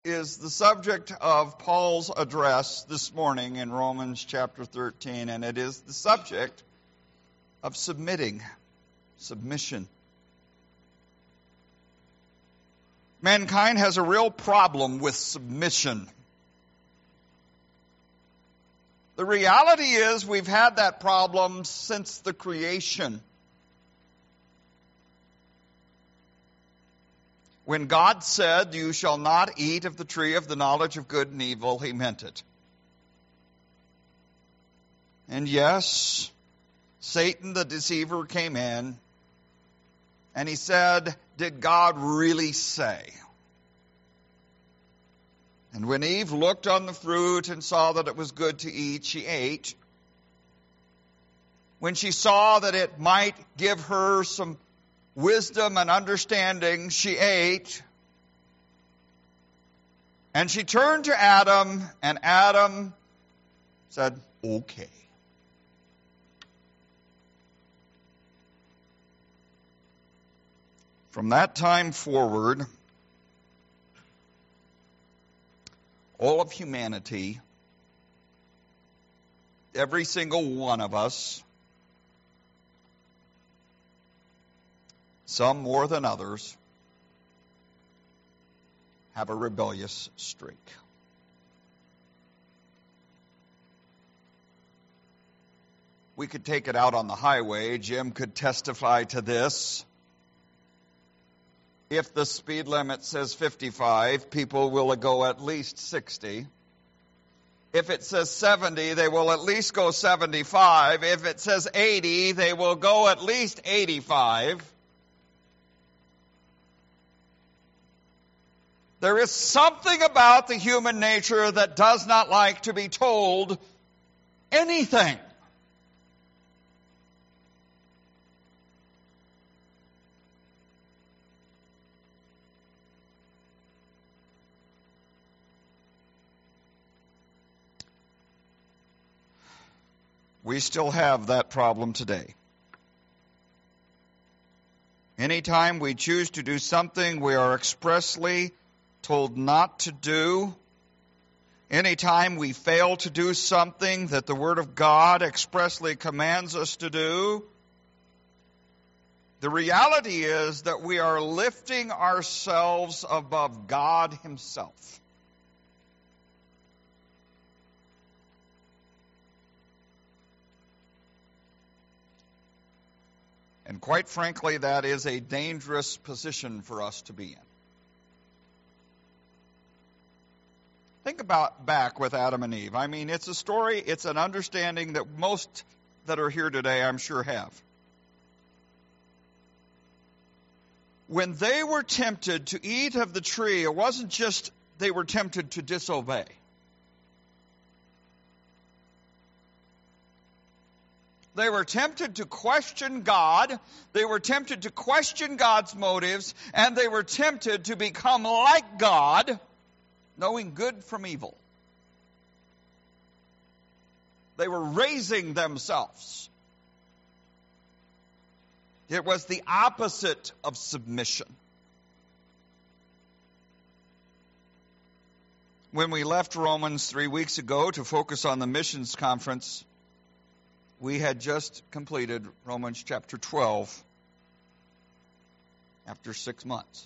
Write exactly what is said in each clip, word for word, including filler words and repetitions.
is the subject of Paul's address this morning in Romans chapter thirteen, and it is the subject of submitting, submission. Mankind has a real problem with submission. The reality is we've had that problem since the creation. When God said, "You shall not eat of the tree of the knowledge of good and evil," he meant it. And yes, Satan the deceiver came in, and he said, "Did God really say?" And when Eve looked on the fruit and saw that it was good to eat, she ate. When she saw that it might give her some wisdom and understanding, she ate. And she turned to Adam, and Adam said, "Okay." From that time forward, all of humanity, every single one of us, some more than others, have a rebellious streak. We could take it out on the highway. Jim could testify to this. If the speed limit says fifty-five, people will go at least sixty. If it says seventy, they will at least go seventy-five. If it says eighty, they will go at least eighty-five. There is something about the human nature that does not like to be told anything. We still have that problem today. Anytime we choose to do something we are expressly told not to do, anytime we fail to do something that the Word of God expressly commands us to do, the reality is that we are lifting ourselves above God Himself. And quite frankly, that is a dangerous position for us to be in. Think about back with Adam and Eve. I mean, it's a story, it's an understanding that most that are here today, I'm sure, have. When they were tempted to eat of the tree, it wasn't just they were tempted to disobey. They were tempted to question God, they were tempted to question God's motives, and they were tempted to become like God, knowing good from evil. They were raising themselves. It was the opposite of submission. When we left Romans three weeks ago to focus on the missions conference, we had just completed Romans chapter twelve after six months.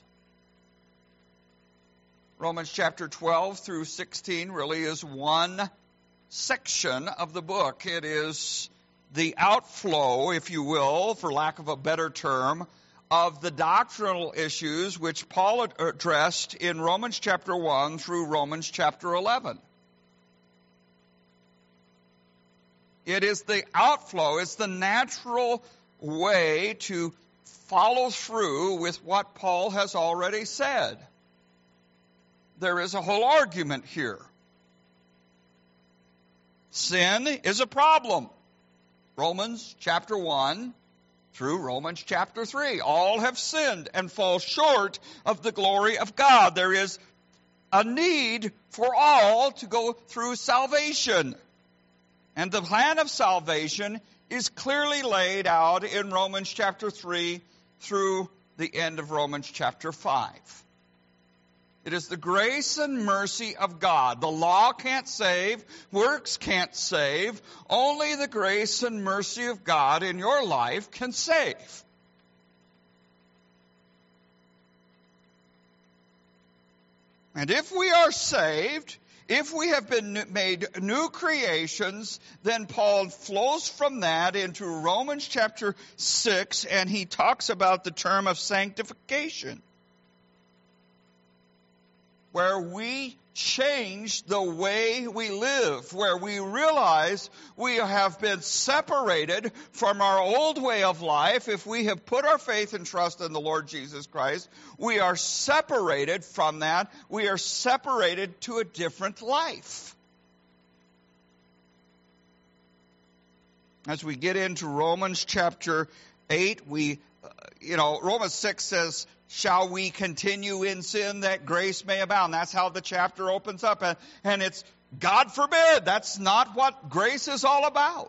Romans chapter twelve through sixteen really is one section of the book. It is the outflow, if you will, for lack of a better term, of the doctrinal issues which Paul addressed in Romans chapter one through Romans chapter eleven. It is the outflow, it's the natural way to follow through with what Paul has already said. There is a whole argument here. Sin is a problem. Romans chapter one through Romans chapter three. All have sinned and fall short of the glory of God. There is a need for all to go through salvation. And the plan of salvation is clearly laid out in Romans chapter three through the end of Romans chapter five. It is the grace and mercy of God. The law can't save. Works can't save. Only the grace and mercy of God in your life can save. And if we are saved, if we have been made new creations, then Paul flows from that into Romans chapter six, and he talks about the term of sanctification, where we change the way we live, where we realize we have been separated from our old way of life. If we have put our faith and trust in the Lord Jesus Christ, we are separated from that. We are separated to a different life. As we get into Romans chapter eight, we, uh, you know, Romans six says, shall we continue in sin that grace may abound? That's how the chapter opens up. And, and it's, God forbid, that's not what grace is all about.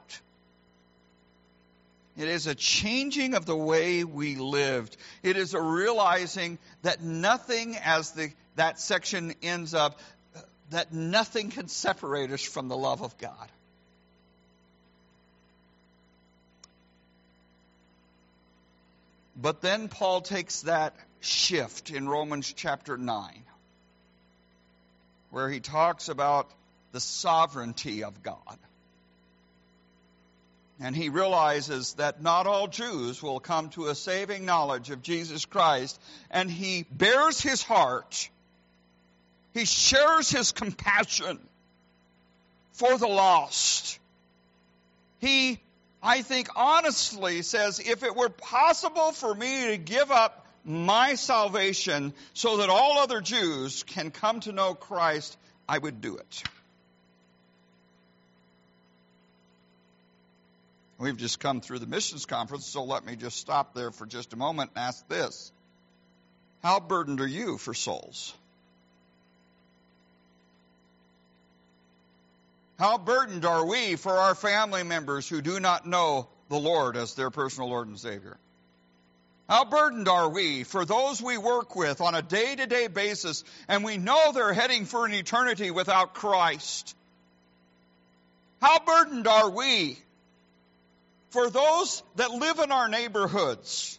It is a changing of the way we lived. It is a realizing that nothing, as the that section ends up, that nothing can separate us from the love of God. But then Paul takes that shift in Romans chapter nine, where he talks about the sovereignty of God. And he realizes that not all Jews will come to a saving knowledge of Jesus Christ. And he bears his heart. He shares his compassion for the lost. He, I think, honestly says, if it were possible for me to give up my salvation so that all other Jews can come to know Christ, I would do it. We've just come through the missions conference, so let me just stop there for just a moment and ask this. How burdened are you for souls? How burdened are we for our family members who do not know the Lord as their personal Lord and Savior? How burdened are we for those we work with on a day-to-day basis, and we know they're heading for an eternity without Christ? How burdened are we for those that live in our neighborhoods?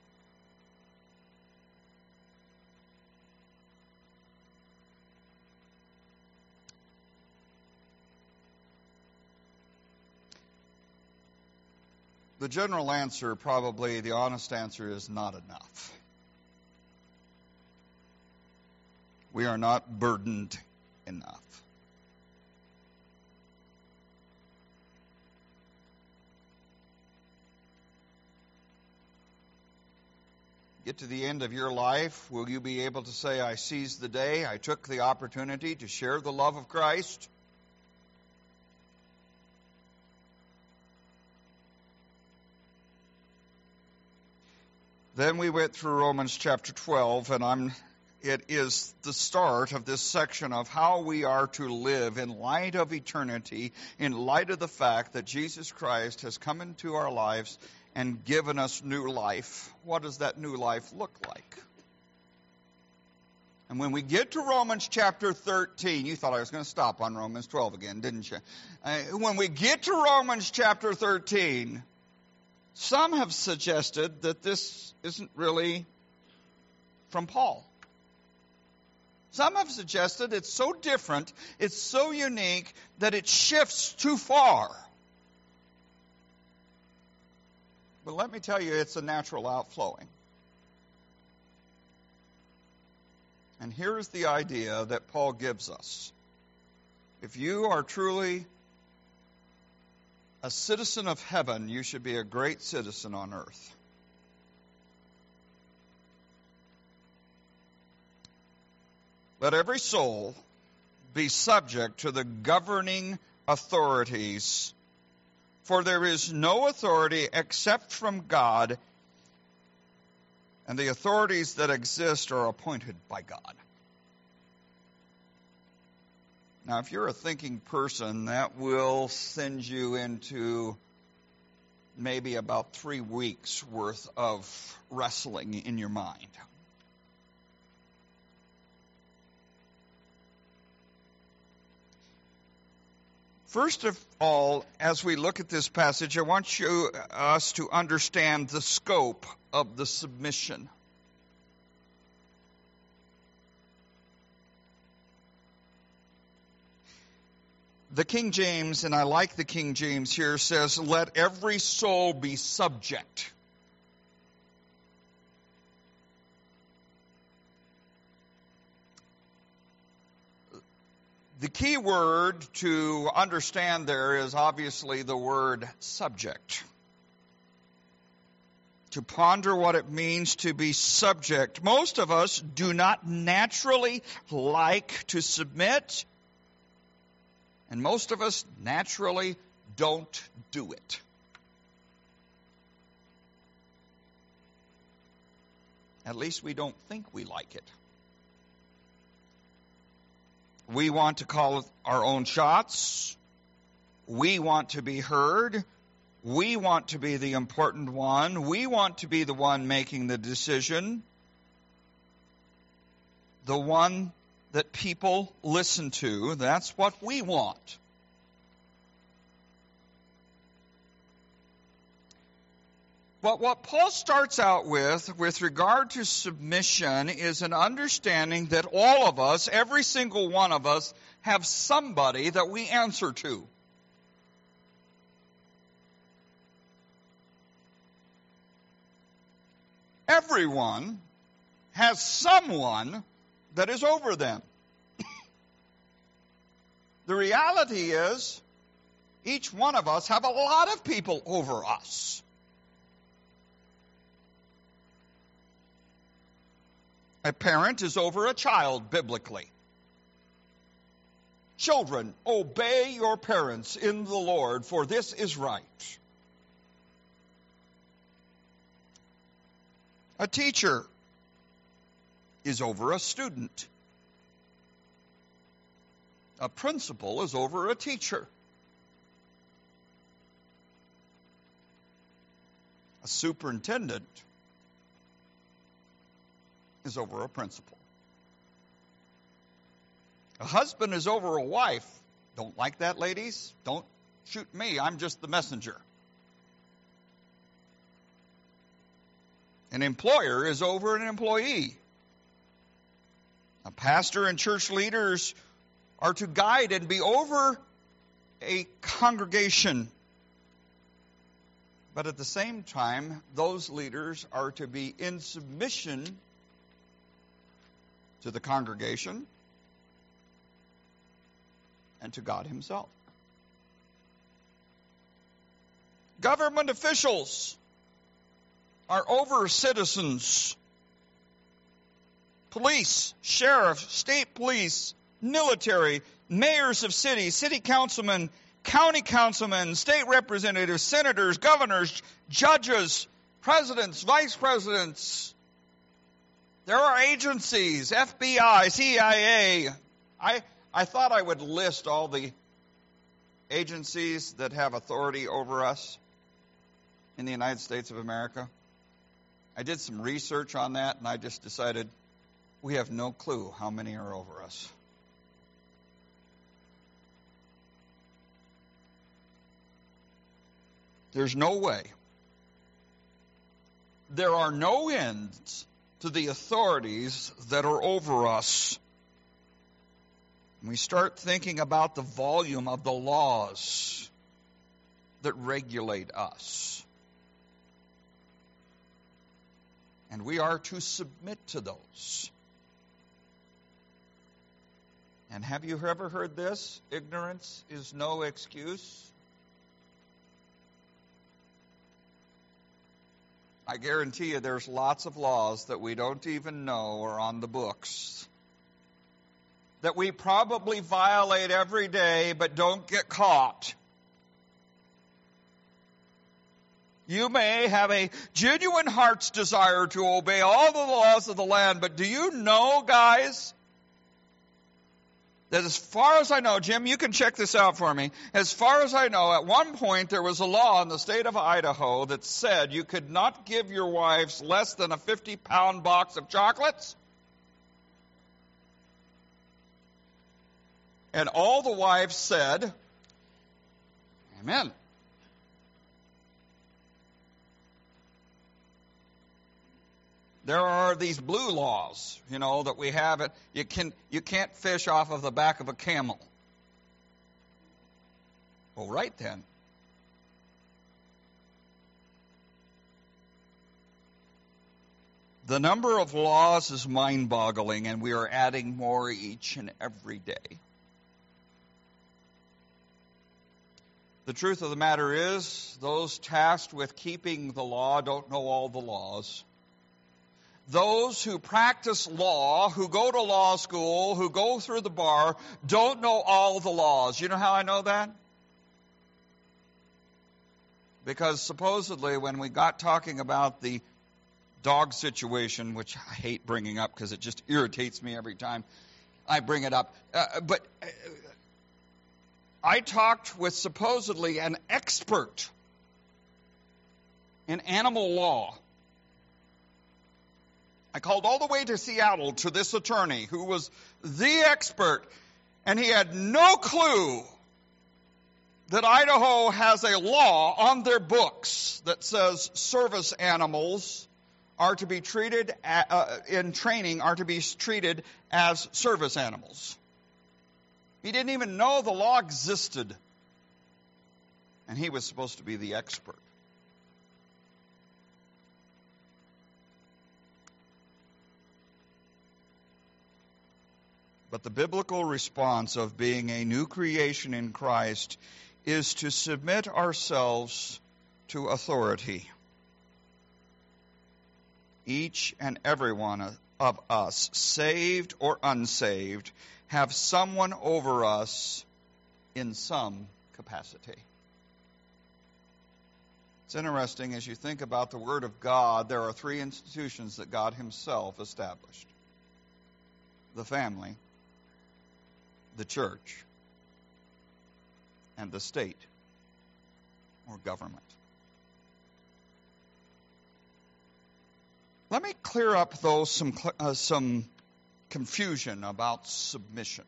The general answer, probably the honest answer, is not enough. We are not burdened enough. Get to the end of your life, will you be able to say, I seized the day, I took the opportunity to share the love of Christ? Then we went through Romans chapter twelve, and I'm, it is the start of this section of how we are to live in light of eternity, in light of the fact that Jesus Christ has come into our lives and given us new life. What does that new life look like? And when we get to Romans chapter thirteen, you thought I was going to stop on Romans twelve again, didn't you? Uh, when we get to Romans chapter thirteen, some have suggested that this isn't really from Paul. Some have suggested it's so different, it's so unique, that it shifts too far. But let me tell you, it's a natural outflowing. And here is the idea that Paul gives us. If you are truly a citizen of heaven, you should be a great citizen on earth. Let every soul be subject to the governing authorities, for there is no authority except from God, and the authorities that exist are appointed by God. Now, if you're a thinking person, that will send you into maybe about three weeks worth of wrestling in your mind. First of all, as we look at this passage, I want you, us to understand the scope of the submission. The King James, and I like the King James here, says, "Let every soul be subject." The key word to understand there is obviously the word subject. To ponder what it means to be subject. Most of us do not naturally like to submit, and most of us naturally don't do it. At least we don't think we like it. We want to call our own shots. We want to be heard. We want to be the important one. We want to be the one making the decision. The one that people listen to. That's what we want. But what Paul starts out with, with regard to submission, is an understanding that all of us, every single one of us, have somebody that we answer to. Everyone has someone that is over them. The reality is, each one of us have a lot of people over us. A parent is over a child, biblically. Children, obey your parents in the Lord, for this is right. A teacher is over a student. A principal is over a teacher. A superintendent is over a principal. A husband is over a wife. Don't like that, ladies? Don't shoot me. I'm just the messenger. An employer is over an employee. A pastor and church leaders are to guide and be over a congregation. But at the same time, those leaders are to be in submission to the congregation and to God Himself. Government officials are over citizens. Police, sheriff, state police, military, mayors of cities, city councilmen, county councilmen, state representatives, senators, governors, judges, presidents, vice presidents. There are agencies, F B I, C I A. I, I thought I would list all the agencies that have authority over us in the United States of America. I did some research on that, and I just decided we have no clue how many are over us. There's no way. There are no ends to the authorities that are over us. We start thinking about the volume of the laws that regulate us. And we are to submit to those. And have you ever heard this? Ignorance is no excuse. I guarantee you there's lots of laws that we don't even know are on the books, that we probably violate every day but don't get caught. You may have a genuine heart's desire to obey all the laws of the land, but do you know, guys, that as far as I know, Jim, you can check this out for me. As far as I know, at one point there was a law in the state of Idaho that said you could not give your wives less than a fifty-pound box of chocolates. And all the wives said, Amen. There are these blue laws, you know, that we have. It you can you can't fish off of the back of a camel. Well, right then. The number of laws is mind-boggling, and we are adding more each and every day. The truth of the matter is, those tasked with keeping the law don't know all the laws. Those who practice law, who go to law school, who go through the bar, don't know all the laws. You know how I know that? Because supposedly when we got talking about the dog situation, which I hate bringing up because it just irritates me every time I bring it up, uh, but uh, I talked with supposedly an expert in animal law. I called all the way to Seattle to this attorney who was the expert, and he had no clue that Idaho has a law on their books that says service animals are to be treated, uh, in training, are to be treated as service animals. He didn't even know the law existed, and he was supposed to be the expert. But the biblical response of being a new creation in Christ is to submit ourselves to authority. Each and every one of us, saved or unsaved, have someone over us in some capacity. It's interesting as you think about the Word of God, there are three institutions that God Himself established: the family, the church, and the state or government. Let me clear up, though, some uh, some confusion about submission.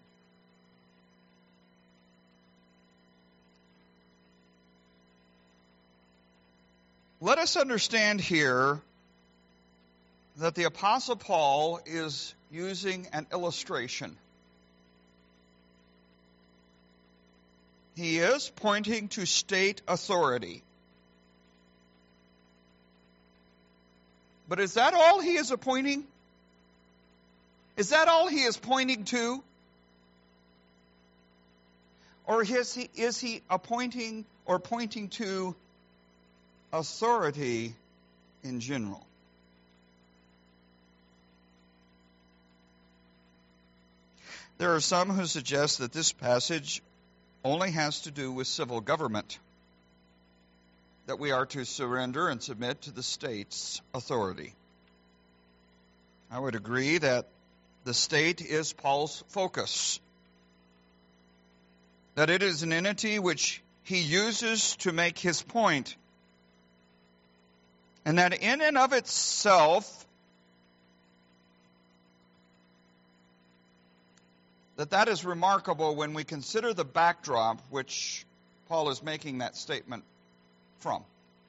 Let us understand here that the Apostle Paul is using an illustration. He is pointing to state authority. But is that all he is pointing? Is that all he is pointing to? Or is he, is he appointing or pointing to authority in general? There are some who suggest that this passage only has to do with civil government, that we are to surrender and submit to the state's authority. I would agree that the state is Paul's focus, that it is an entity which he uses to make his point, and that in and of itself, that that is remarkable when we consider the backdrop which Paul is making that statement from.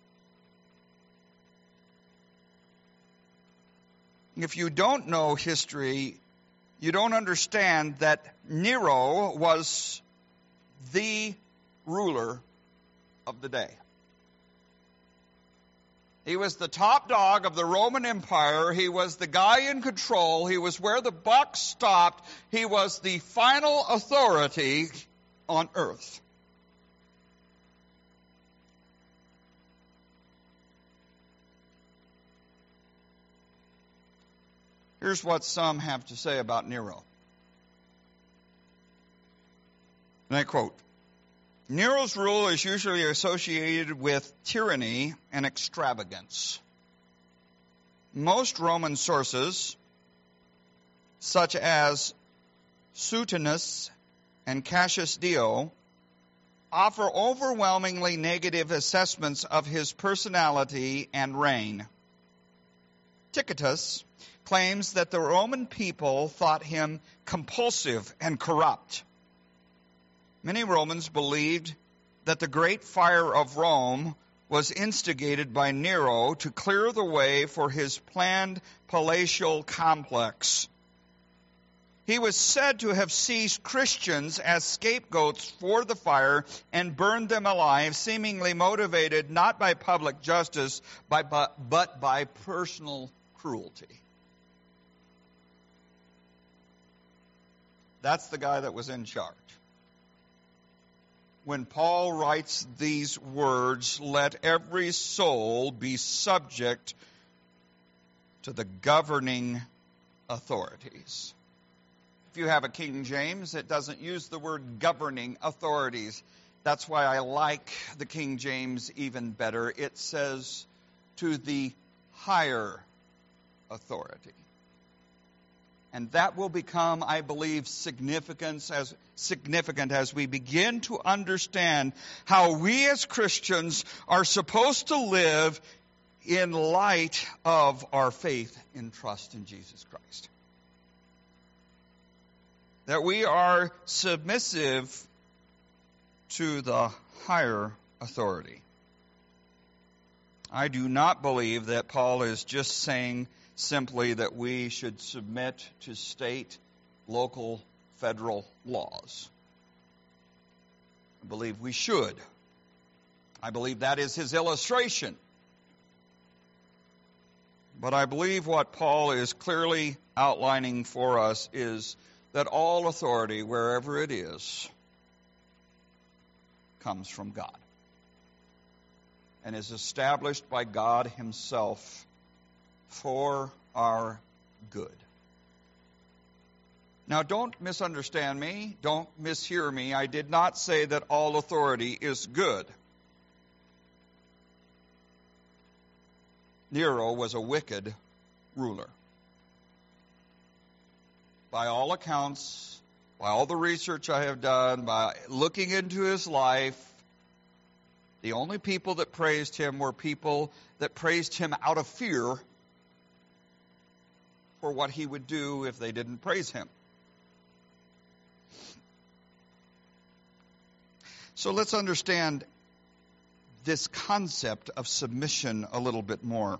If you don't know history, you don't understand that Nero was the ruler of the day. He was the top dog of the Roman Empire. He was the guy in control. He was where the buck stopped. He was the final authority on earth. Here's what some have to say about Nero. And I quote, Nero's rule is usually associated with tyranny and extravagance. Most Roman sources, such as Suetonius and Cassius Dio, offer overwhelmingly negative assessments of his personality and reign. Tacitus claims that the Roman people thought him compulsive and corrupt. Many Romans believed that the great fire of Rome was instigated by Nero to clear the way for his planned palatial complex. He was said to have seized Christians as scapegoats for the fire and burned them alive, seemingly motivated not by public justice, but, but, but by personal cruelty. That's the guy that was in charge. When Paul writes these words, let every soul be subject to the governing authorities. If you have a King James, it doesn't use the word governing authorities. That's why I like the King James even better. It says to the higher authority. And that will become, I believe, significant as, significant as we begin to understand how we as Christians are supposed to live in light of our faith and trust in Jesus Christ. That we are submissive to the higher authority. I do not believe that Paul is just saying simply that we should submit to state, local, federal laws. I believe we should. I believe that is his illustration. But I believe what Paul is clearly outlining for us is that all authority, wherever it is, comes from God and is established by God himself for our good. Now, don't misunderstand me. Don't mishear me. I did not say that all authority is good. Nero was a wicked ruler. By all accounts, by all the research I have done, by looking into his life, the only people that praised him were people that praised him out of fear for what he would do if they didn't praise him. So let's understand this concept of submission a little bit more.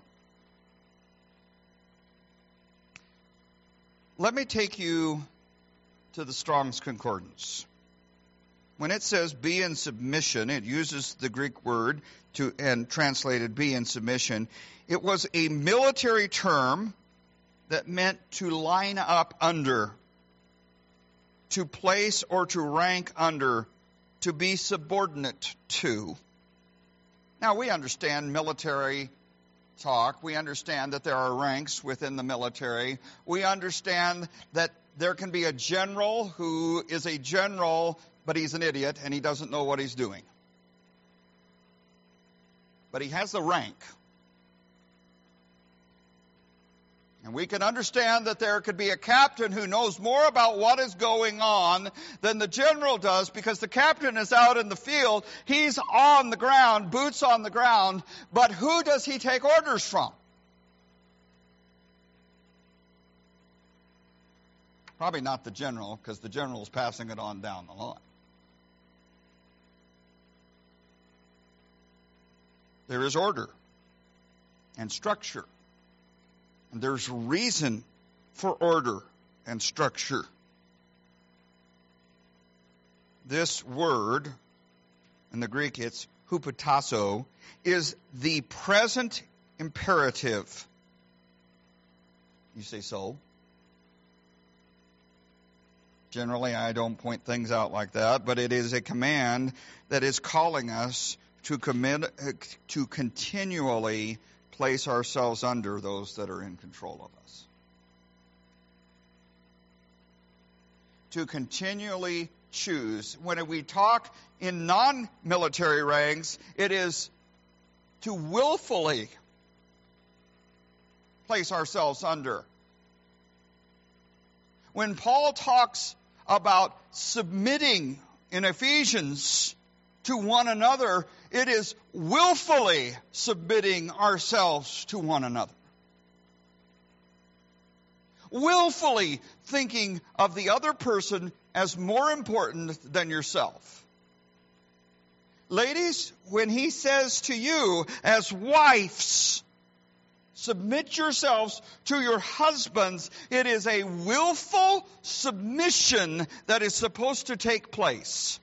Let me take you to the Strong's Concordance. When it says be in submission, it uses the Greek word to and translated be in submission. It was a military term that meant to line up under, to place or to rank under, to be subordinate to. Now, we understand military talk. We understand that there are ranks within the military. We understand that there can be a general who is a general, but he's an idiot and he doesn't know what he's doing. But he has the rank. And we can understand that there could be a captain who knows more about what is going on than the general does, because the captain is out in the field, he's on the ground, boots on the ground, but who does he take orders from? Probably not the general, because the general is passing it on down the line. There is order and structure. And there's reason for order and structure. This word, in the Greek it's hupotasso, is the present imperative. You say so? Generally, I don't point things out like that, but it is a command that is calling us to commit, to continually place ourselves under those that are in control of us. To continually choose. When we talk in non-military ranks, it is to willfully place ourselves under. When Paul talks about submitting in Ephesians to one another, it is willfully submitting ourselves to one another. Willfully thinking of the other person as more important than yourself. Ladies, when he says to you as wives, submit yourselves to your husbands, it is a willful submission that is supposed to take place.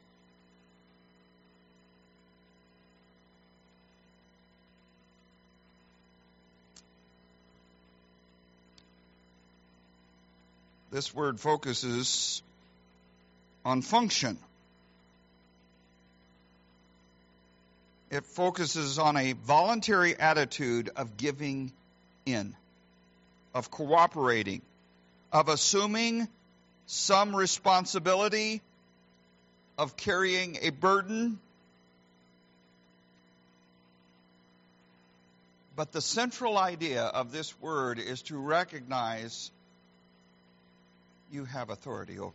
This word focuses on function. It focuses on a voluntary attitude of giving in, of cooperating, of assuming some responsibility, of carrying a burden. But the central idea of this word is to recognize you have authority over you.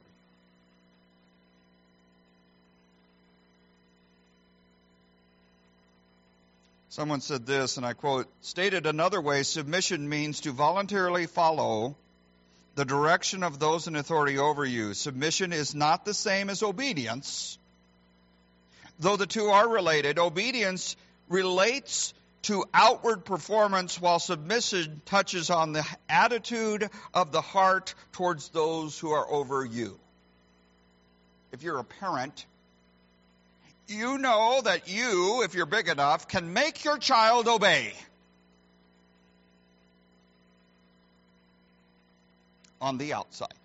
Someone said this, and I quote, "Stated another way, submission means to voluntarily follow the direction of those in authority over you. Submission is not the same as obedience. Though the two are related, obedience relates to outward performance, while submission touches on the attitude of the heart towards those who are over you." If you're a parent, you know that you, if you're big enough, can make your child obey. On the outside.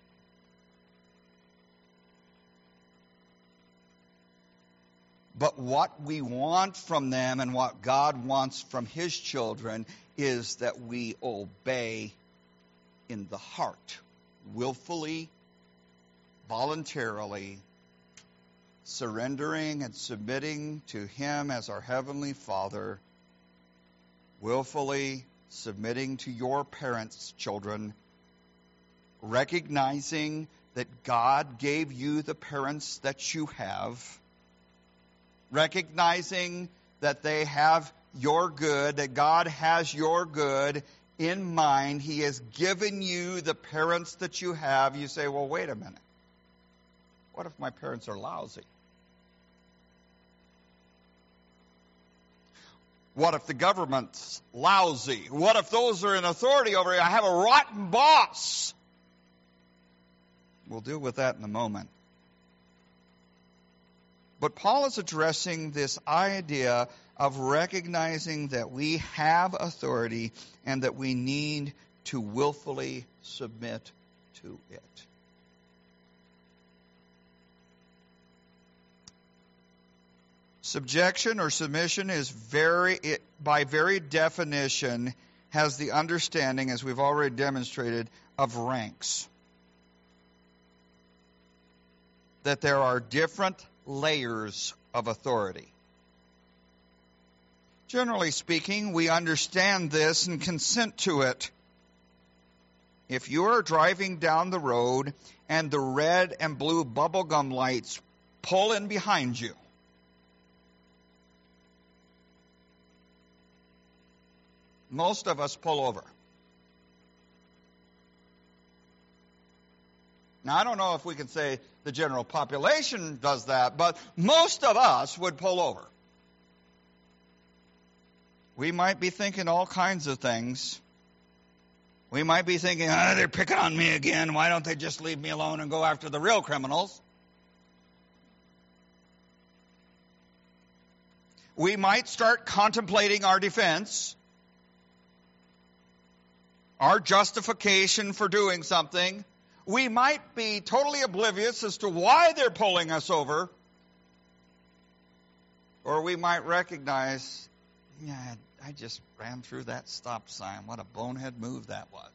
But what we want from them and what God wants from His children is that we obey in the heart, willfully, voluntarily, surrendering and submitting to Him as our Heavenly Father, willfully submitting to your parents, children, recognizing that God gave you the parents that you have, recognizing that they have your good, that God has your good in mind. He has given you the parents that you have. You say, well, wait a minute. What if my parents are lousy? What if the government's lousy? What if those are in authority over you? I have a rotten boss. We'll deal with that in a moment. But Paul is addressing this idea of recognizing that we have authority and that we need to willfully submit to it. Subjection or submission is very, it, by very definition, has the understanding, as we've already demonstrated, of ranks. That there are different layers of authority. Generally speaking, we understand this and consent to it. If you are driving down the road and the red and blue bubblegum lights pull in behind you, most of us pull over. Now, I don't know if we can say the general population does that, but most of us would pull over. We might be thinking all kinds of things. We might be thinking, oh, they're picking on me again. Why don't they just leave me alone and go after the real criminals? We might start contemplating our defense, our justification for doing something. We might be totally oblivious as to why they're pulling us over. Or we might recognize, yeah, I just ran through that stop sign. What a bonehead move that was.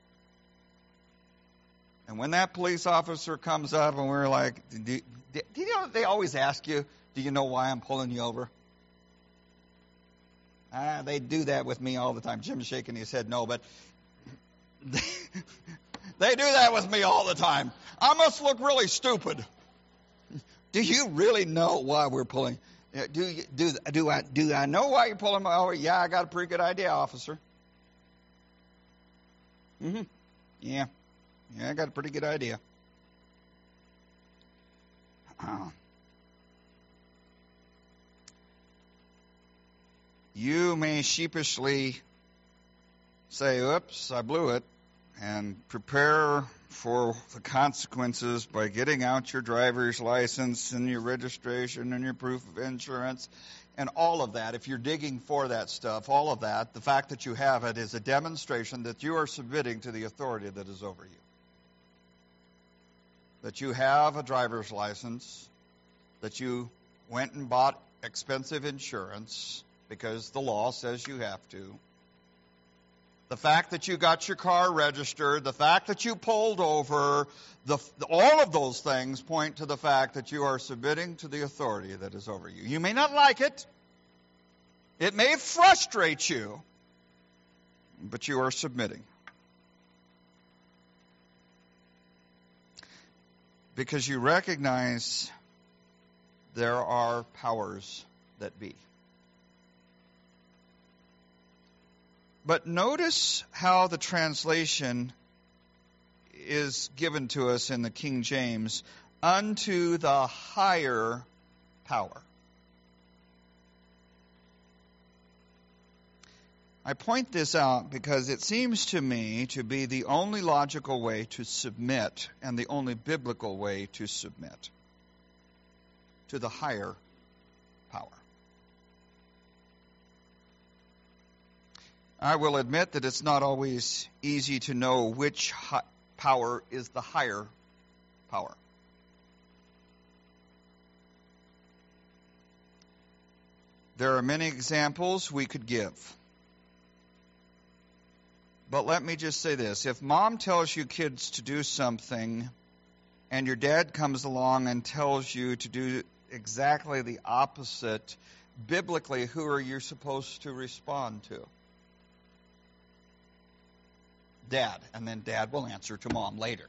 And when that police officer comes up and we're like, do, do, do you know, they always ask you, do you know why I'm pulling you over? Ah, they do that with me all the time. Jim's shaking his head no, but they, they do that with me all the time. I must look really stupid. Do you really know why we're pulling? Do you, do do I do I know why you're pulling me over? Yeah, I got a pretty good idea, officer. Mm-hmm. Yeah, yeah, I got a pretty good idea. Uh, you may sheepishly say, oops, I blew it, and prepare for the consequences by getting out your driver's license and your registration and your proof of insurance and all of that. If you're digging for that stuff, all of that, the fact that you have it is a demonstration that you are submitting to the authority that is over you. That you have a driver's license, that you went and bought expensive insurance because the law says you have to. The fact that you got your car registered, the fact that you pulled over, the, all of those things point to the fact that you are submitting to the authority that is over you. You may not like it. It may frustrate you, but you are submitting. Because you recognize there are powers that be. But notice how the translation is given to us in the King James, unto the higher power. I point this out because it seems to me to be the only logical way to submit and the only biblical way to submit to the higher power. I will admit that it's not always easy to know which hi- power is the higher power. There are many examples we could give. But let me just say this. If mom tells you kids to do something and your dad comes along and tells you to do exactly the opposite, biblically, who are you supposed to respond to? Dad. And then dad will answer to mom later.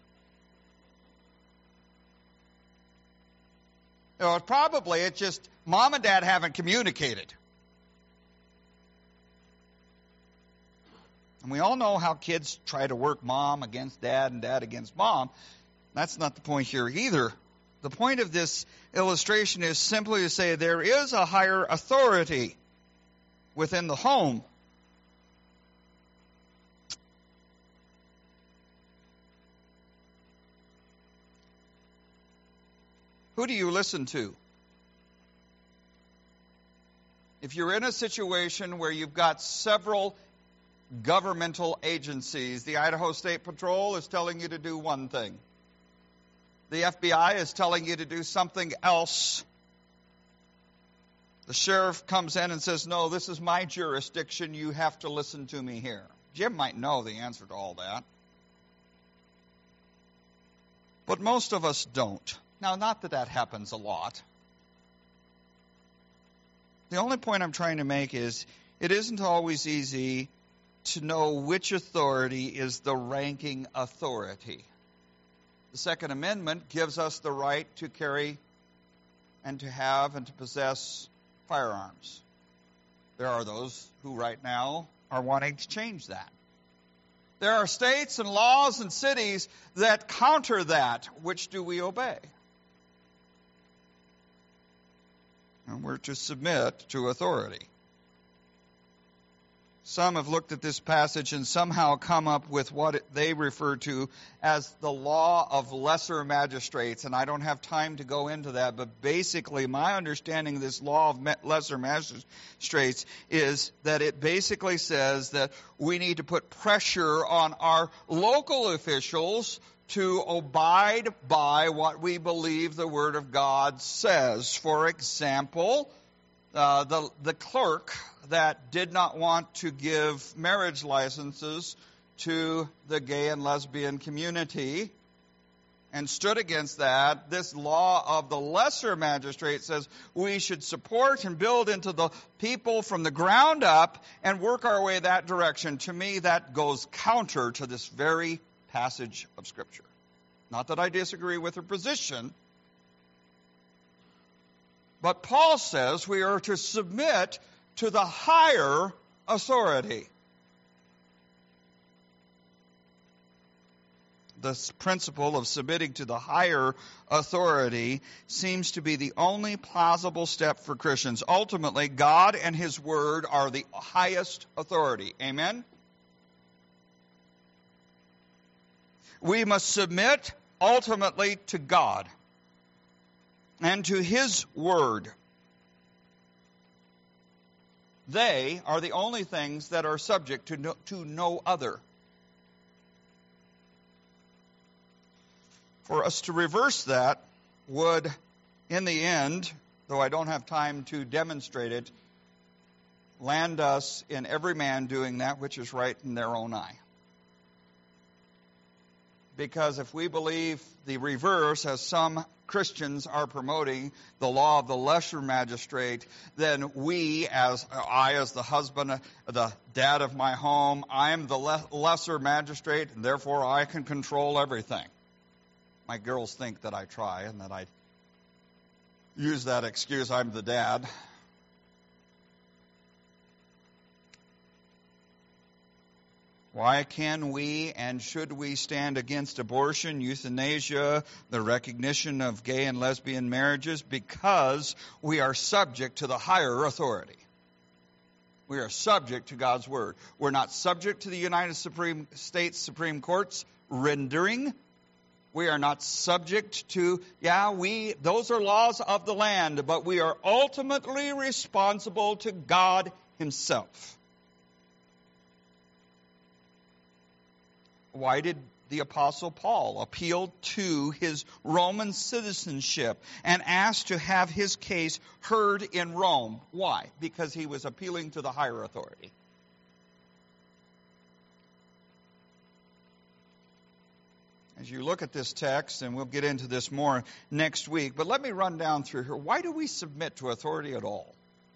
You know, probably it's just mom and dad haven't communicated. And we all know how kids try to work mom against dad and dad against mom. That's not the point here either. The point of this illustration is simply to say there is a higher authority within the home. Who do you listen to? If you're in a situation where you've got several governmental agencies, the Idaho State Patrol is telling you to do one thing. The F B I is telling you to do something else. The sheriff comes in and says, no, this is my jurisdiction. You have to listen to me here. Jim might know the answer to all that. But most of us don't. Now, not that that happens a lot. The only point I'm trying to make is it isn't always easy to know which authority is the ranking authority. The Second Amendment gives us the right to carry and to have and to possess firearms. There are those who right now are wanting to change that. There are states and laws and cities that counter that. Which do we obey? And we're to submit to authority. Some have looked at this passage and somehow come up with what they refer to as the law of lesser magistrates. And I don't have time to go into that, but basically my understanding of this law of lesser magistrates is that it basically says that we need to put pressure on our local officials to abide by what we believe the Word of God says. For example, uh, the, the clerk that did not want to give marriage licenses to the gay and lesbian community and stood against that, this law of the lesser magistrate says we should support and build into the people from the ground up and work our way that direction. To me, that goes counter to this very passage of Scripture. Not that I disagree with her position, but Paul says we are to submit to the higher authority. this principle of submitting to the higher authority seems to be the only plausible step for Christians. Ultimately, God and His Word are the highest authority. Amen? We must submit ultimately to God and to His Word. They are the only things that are subject to no, to no other. For us to reverse that would, in the end, though I don't have time to demonstrate it, land us in every man doing that which is right in their own eye. Because if we believe the reverse, as some Christians are promoting, the law of the lesser magistrate, then we, as I as the husband, the dad of my home, I am the le- lesser magistrate, and therefore I can control everything. My girls think that I try and that I use that excuse, I'm the dad. Why can we and should we stand against abortion, euthanasia, the recognition of gay and lesbian marriages? Because we are subject to the higher authority. We are subject to God's Word. We're not subject to the United Supreme States Supreme Court's rendering. We are not subject to, yeah, we, those are laws of the land, but we are ultimately responsible to God Himself. Why did the Apostle Paul appeal to his Roman citizenship and ask to have his case heard in Rome? Why? Because he was appealing to the higher authority. As you look at this text, and we'll get into this more next week, but let me run down through here. Why do we submit to authority at all?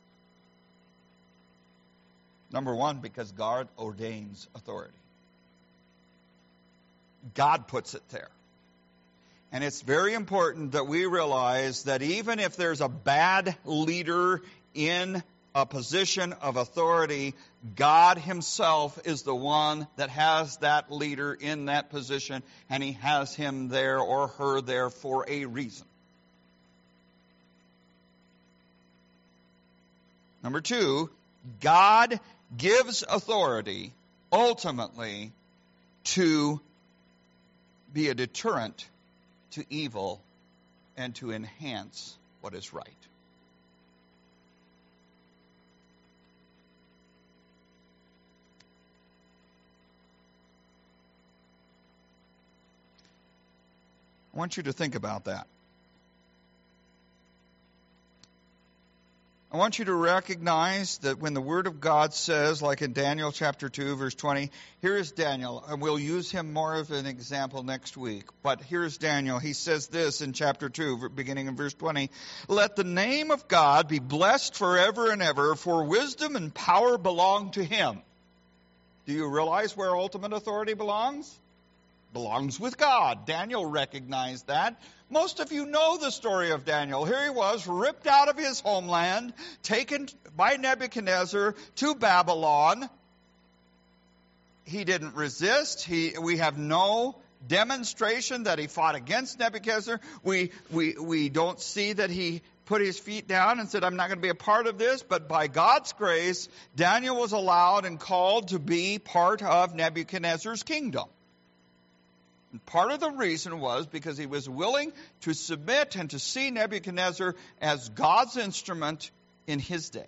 Number one, because God ordains authority. God puts it there. And it's very important that we realize that even if there's a bad leader in a position of authority, God Himself is the one that has that leader in that position, and He has him there or her there for a reason. Number two, God gives authority ultimately to be a deterrent to evil and to enhance what is right. I want you to think about that. I want you to recognize that when the Word of God says, like in Daniel chapter two, verse twenty, here is Daniel, and we'll use him more as an example next week. But here's Daniel. He says this in chapter two, beginning in verse twenty, "Let the name of God be blessed forever and ever, for wisdom and power belong to Him." Do you realize where ultimate authority belongs? Belongs with God. Daniel recognized that. Most of you know the story of Daniel. Here he was, ripped out of his homeland, taken by Nebuchadnezzar to Babylon. He didn't resist. He, we have no demonstration that he fought against Nebuchadnezzar. We, we, we don't see that he put his feet down and said, I'm not going to be a part of this. But by God's grace, Daniel was allowed and called to be part of Nebuchadnezzar's kingdom. And part of the reason was because he was willing to submit and to see Nebuchadnezzar as God's instrument in his day.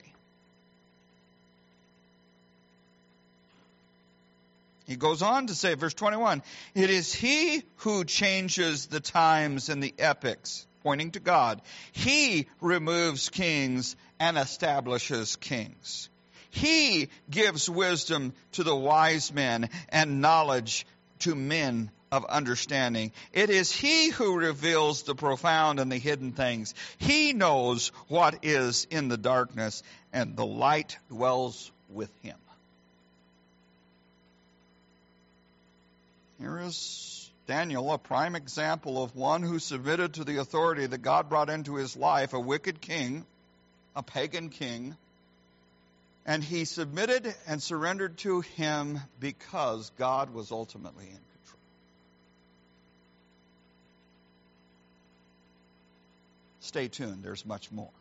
He goes on to say, verse twenty-one, "It is He who changes the times and the epochs," pointing to God. "He removes kings and establishes kings. He gives wisdom to the wise men and knowledge to men of understanding. It is He who reveals the profound and the hidden things. He knows what is in the darkness, and the light dwells with Him." Here is Daniel, a prime example of one who submitted to the authority that God brought into his life, a wicked king, a pagan king, and he submitted and surrendered to him because God was ultimately in control. stay tuned. There's much more.